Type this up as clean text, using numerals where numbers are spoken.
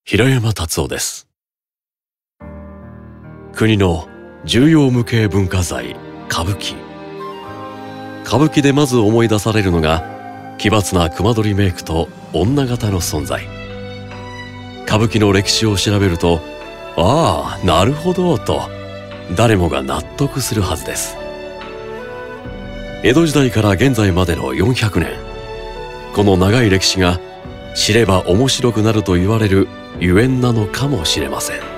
平山達夫です。国の重要無形文化財歌舞伎。歌舞伎でまず思い出されるのが奇抜な隈取りメイクと女形の存在。歌舞伎の歴史を調べると、ああ、なるほどと誰もが納得するはずです。江戸時代から現在までの400年、この長い歴史が知れば面白くなると言われるゆえんなのかもしれません。